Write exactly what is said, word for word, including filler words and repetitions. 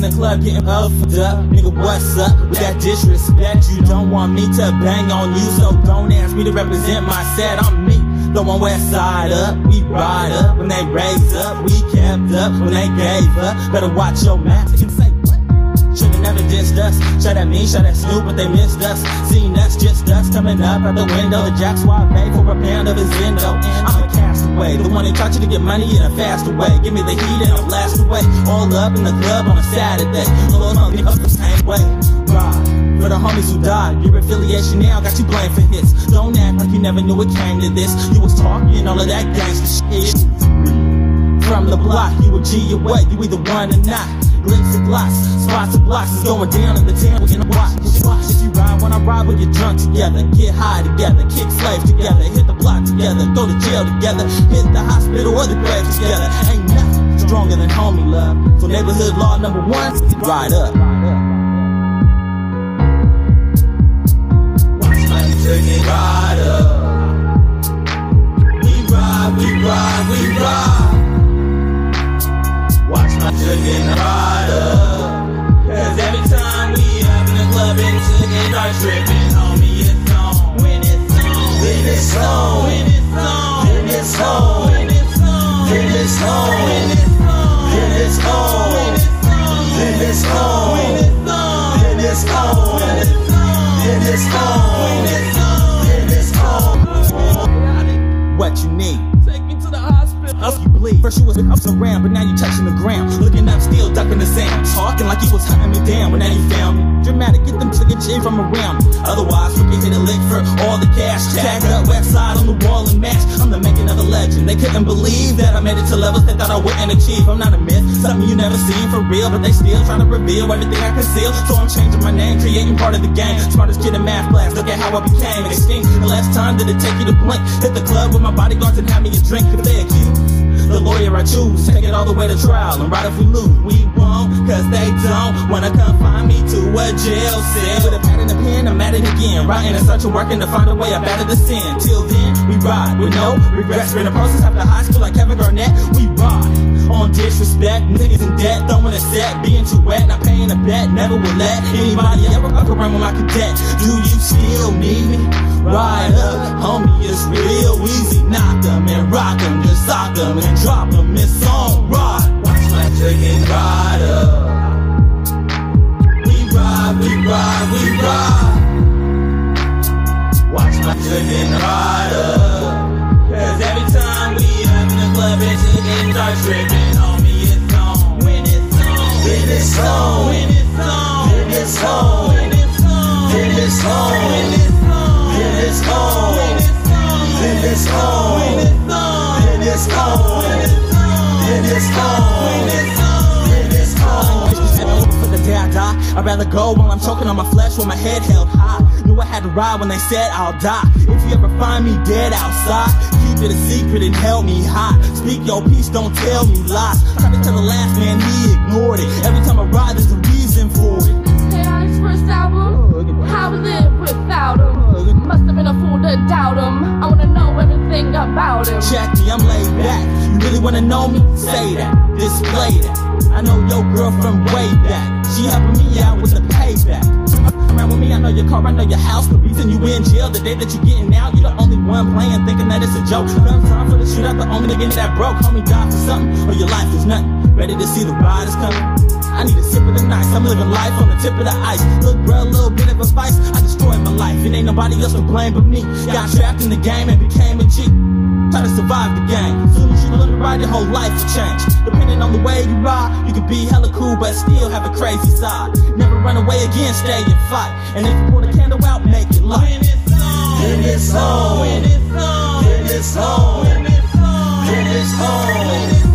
the club getting puffed up. Nigga, what's up with that disrespect? You don't want me to bang on you, so don't ask me to represent my set. I'm me, the one west side up. We ride up when they raise up. We kept up when they gave up. Better watch your mouth. They can say what? Should've never dissed us. Shot at me, shot at Snoop, but they missed us. Seen us, just us coming up out the window. The Jack Swap paid for a pound of his endo. I'm a castaway, the one that taught you to get money in a faster way. Give me the heat and I'll blast away. All up in the club on a Saturday. Little money up the same way. Ride for the homies who died. Your affiliation now got you blamed for hits. Don't act like you never knew it came to this. You was talking all of that gangsta shit. From the block, you a G, you what? You either one or not. Glicks and blocks, spots and blocks is going down in the town. We're gonna watch. If you ride when I ride, when you're drunk together, get high together, kick slaves together, hit the block together, go to jail together, hit the hospital or the grave together. Ain't nothing stronger than homie love. So neighborhood law number one, ride up. Watch my chicken ride up. We ride, we ride, we ride. Watch my chicken ride up. Cause every time we up in the club and chicken start tripping, homie, it's on. When it's on, when it's on, when it's on, when it's on, when it's on, when it's on, when it's on, when it's on, when it's on, when it's on, when it's on, when it's on, when it's on, when it's on, when it's on. What you need? Take me to the hospital. Up you bleed. First you was up around, but now you touching the ground. Looking up, still ducking the sand. Talking like you was hunting me down, but now you found me. Dramatic, get them to get you from around me. Otherwise, we can hit a lick for all the cash. Tag up west side on the wall and match. I'm the making of a legend. They couldn't believe that I made it to levels they thought I wouldn't achieve. I'm not a myth, something you never seen for real, but they still trying to reveal everything I conceal. So I'm changing my name, creating part of the game. Smartest kid in math class, look at how I became extinct. The last time did it take you to blink? Hit the club with my bodyguards and have me a drink. If they accuse the lawyer I choose, take it all the way to trial, and right if we lose, we won't, cause they don't wanna confine me to a jail cell. With a pad and a pen, I'm at it again, writing and searching, working to find a way up out of the sin. Till then, we ride with no regrets. Been a process after high school like Kevin Garnett. We ride on disrespect, niggas in debt, throwing a set, being too wet, not paying a bet. Never will let anybody ever up around with my cadet. Do you still need me? Ride up, homie, it's real easy. Knock them and rock them, just sock them and drop them. It's on ride. Watch my chicken ride up. We ride, we ride, we ride. Watch my chicken ride up. Cause every time we up in the club and chicken start tripping, homie, it's on. When it's on, when it's on, when it's on, when it's on, when it's on, when it's on, when it's on, when it's on, when it's on, when it's on, when it's on, when it's on, when it's on, when it's on, when it's on. For the day I die, I'd rather go while I'm choking on my flesh with my head held high. Knew I had to ride when they said I'll die. If you ever find me dead outside, keep it a secret and help me high. Speak your peace, don't tell me lies. I tried to tell the last man, he ignored it. Every time I ride, there's a reason for it. Chaotic's first album, how was it without him? Must have been a fool to doubt him. I wanna know everything about him. Check me, I'm laid back. You really wanna know me? Say that, display that. I know your girl from way back. She helping me out with the payback. Around with me, I know your car, I know your house. The reason you in jail, the day that you getting out, you the only one playing, thinking that it's a joke. Enough time for the shootout, the only nigga that broke. Homie died for something, or your life is nothing. Ready to see the riders coming? I need a sip of the night, I'm living life on the tip of the ice. Look bro, a little bit of advice, I destroyed my life. It ain't nobody else to blame but me. Got trapped in the game and became a G. Try to survive the game. Soon as you learn to ride, your whole life will change. Depending on the way you ride, you can be hella cool but still have a crazy side. Never run away again, stay and fight. And if you pull the candle out, make it light. When it's on, when it's on, when it's on, when it's on, when it's on, when it's on.